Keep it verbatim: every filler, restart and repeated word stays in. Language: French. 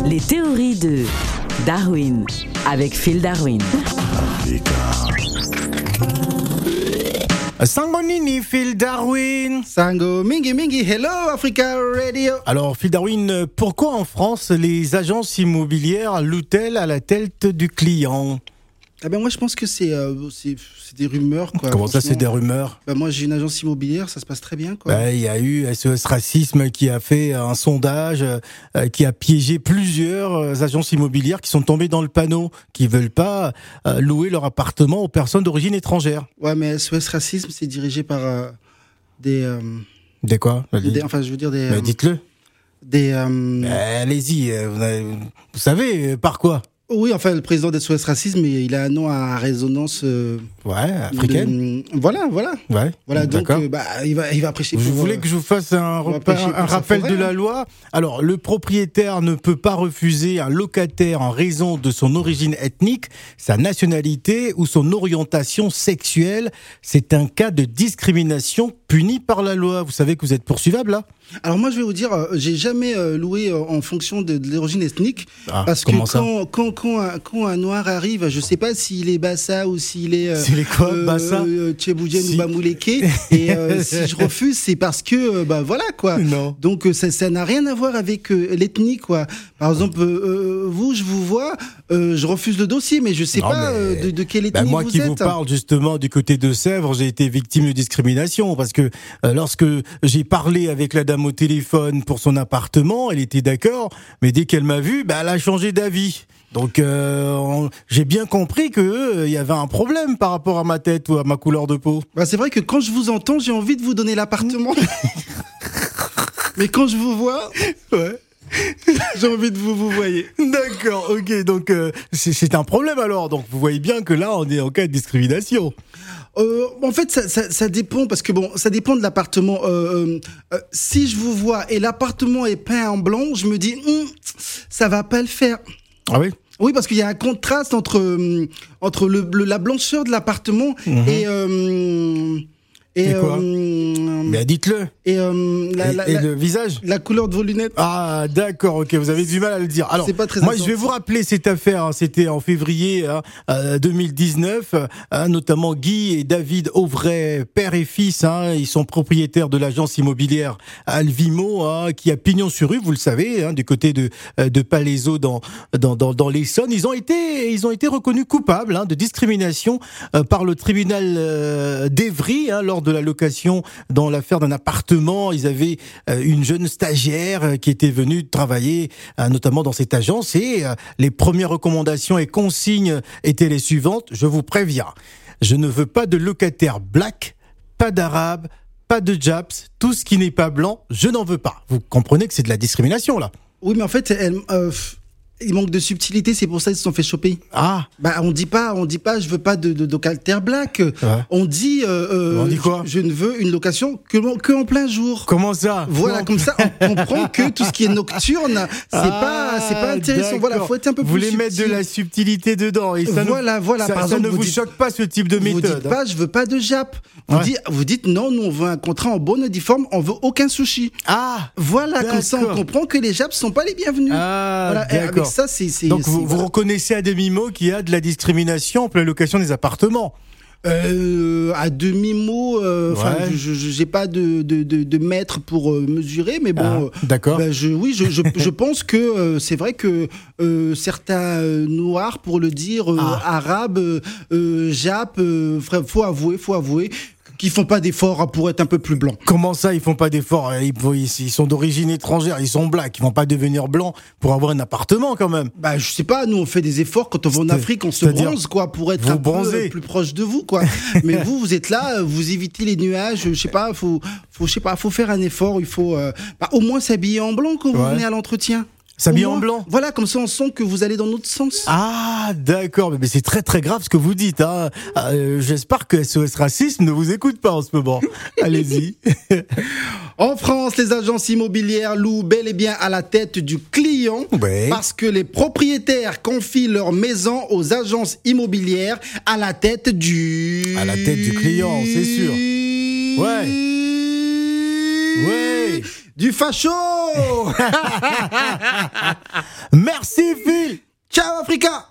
Les théories de Darwin avec Phil Darwin. Sango Nini, Phil Darwin. Sango Mingi Mingi, hello Africa Radio. Alors Phil Darwin, pourquoi en France les agences immobilières louent-elles à la tête du client ? Ah ben moi je pense que c'est, euh, c'est, c'est des rumeurs quoi. Comment ça c'est des rumeurs ? Ben moi j'ai une agence immobilière, ça se passe très bien quoi. Ben, il y a eu S O S Racisme qui a fait un sondage euh, qui a piégé plusieurs euh, agences immobilières qui sont tombées dans le panneau, qui veulent pas euh, louer leur appartement aux personnes d'origine étrangère. Ouais mais S O S Racisme c'est dirigé par euh, des... Euh, des quoi ? des, Enfin je veux dire des... Ben, euh, dites-le. Des... Euh, ben, allez-y, euh, vous, avez, vous savez euh, par quoi ? Oui, enfin, le président d'S O S Racisme, il a un nom à résonance... Euh, ouais, africaine. De, voilà, voilà. Ouais, voilà, donc euh, bah, il, va, il va prêcher Vous pour... voulez que je vous fasse un, repas, un, un rappel forêt, de la loi ? Alors, le propriétaire ne peut pas refuser un locataire en raison de son origine ethnique, sa nationalité ou son orientation sexuelle. C'est un cas de discrimination puni par la loi. Vous savez que vous êtes poursuivable, là ? Alors moi je vais vous dire, euh, j'ai jamais euh, loué euh, en fonction de, de l'origine ethnique, ah, parce que quand, quand, quand, un, quand un noir arrive, je sais pas s'il est Bassa ou s'il est... Euh, s'il est quoi, euh, Bassa euh, Tchéboudienne si. ou Bamouleke, et euh, si je refuse, c'est parce que, euh, bah voilà quoi. Non. Donc ça, ça n'a rien à voir avec euh, l'ethnie quoi. Par exemple, euh, vous, je vous vois, euh, je refuse le dossier, mais je sais non, pas mais... euh, de, de quelle ethnie bah, moi vous qui êtes. vous parle justement du côté de Sèvres, j'ai été victime de discrimination, parce que euh, lorsque j'ai parlé avec la dame au téléphone pour son appartement, elle était d'accord, mais dès qu'elle m'a vu, bah, elle a changé d'avis. Donc euh, on, j'ai bien compris que il euh, y avait un problème par rapport à ma tête ou à ma couleur de peau. Bah, c'est vrai que quand je vous entends, j'ai envie de vous donner l'appartement. Mais quand je vous vois, ouais. J'ai envie de vous vous voyez. D'accord, ok, donc euh, c'est, c'est un problème alors. Donc vous voyez bien que là on est en cas de discrimination. Euh, en fait, ça, ça, ça dépend parce que bon, ça dépend de l'appartement. Euh, euh, si je vous vois et l'appartement est peint en blanc, je me dis, hm, ça va pas le faire. Ah oui. Oui, parce qu'il y a un contraste entre euh, entre le, le la blancheur de l'appartement mmh. et euh, et, et quoi euh, mais dites-le. Et, euh, la, et, la, et la, le visage. La couleur de vos lunettes. Ah d'accord, ok, vous avez du mal à le dire. Alors, c'est pas très moi important. Je vais vous rappeler cette affaire. Hein, c'était en février hein, euh, deux mille dix-neuf. Hein, notamment Guy et David Auvray, père et fils. Hein, ils sont propriétaires de l'agence immobilière Alvimo, hein, qui a pignon sur rue, vous le savez, hein, du côté de de Palaiseau dans dans dans, dans l'Essonne. Ils ont été ils ont été reconnus coupables hein, de discrimination euh, par le tribunal euh, d'Évry hein, lors de la location dans l'affaire d'un appartement. Ils avaient euh, une jeune stagiaire euh, qui était venue travailler euh, notamment dans cette agence et euh, les premières recommandations et consignes étaient les suivantes. Je vous préviens, je ne veux pas de locataire black, pas d'arabe, pas de japs, tout ce qui n'est pas blanc, je n'en veux pas. Vous comprenez que c'est de la discrimination là. Oui, mais en fait, elle... Euh... Il manque de subtilité, c'est pour ça qu'ils se sont fait choper. Ah. Bah on dit pas, on dit pas, je veux pas de, de, de locataire black. Ouais. On dit, euh, on dit quoi ? je, je ne veux une location que, que en plein jour. Comment ça ? Voilà, non. Comme ça, on comprend que tout ce qui est nocturne, c'est ah, pas, c'est pas intéressant. D'accord. Voilà, faut être un peu vous plus. Vous voulez mettre de la subtilité dedans et ça voilà, nous, voilà. Ça, Par ça exemple, ne vous, vous dites, choque pas ce type de méthode. Vous dites pas, je veux pas de Jap. Vous, ouais. dites, vous dites non, nous on veut un contrat en bonne et due forme, on veut aucun sushi. Ah. Voilà, d'accord. Comme ça on comprend que les Japs sont pas les bienvenus. Ah. Voilà, d'accord. Avec ça, c'est. c'est Donc c'est, vous, voilà. vous reconnaissez à demi-mot qu'il y a de la discrimination pour la location des appartements. Euh, à demi-mot, euh, enfin, ouais. je, je j'ai pas de de de, de mètre pour euh, mesurer, mais bon, ah, d'accord. Euh, bah, je, oui, je je, je pense que euh, c'est vrai que euh, certains euh, noirs, pour le dire, euh, ah. arabes, euh, jap, euh, faut avouer, faut avouer. Qui font pas d'efforts pour être un peu plus blancs. Comment ça, ils font pas d'efforts ? ils, ils sont d'origine étrangère, ils sont blacks, ils vont pas devenir blancs pour avoir un appartement quand même. Bah je sais pas, nous on fait des efforts quand on va en Afrique, on se bronze quoi pour être un peu plus proche de vous quoi. Mais vous, vous êtes là, vous évitez les nuages, je sais pas, faut, faut, je sais pas, faut faire un effort, il faut euh, bah, au moins s'habiller en blanc quand vous ouais. venez à l'entretien. S'habiller en blanc. Voilà, comme ça on sent que vous allez dans notre sens. Ah, d'accord, mais c'est très très grave ce que vous dites. Hein. Euh, j'espère que S O S Racisme ne vous écoute pas en ce moment. Allez-y. En France, les agences immobilières louent bel et bien à la tête du client ouais. parce que les propriétaires confient leur maison aux agences immobilières à la tête du... À la tête du client, c'est sûr. Ouais. Ouais. oui. Du facho. Merci Phil. Ciao Africa.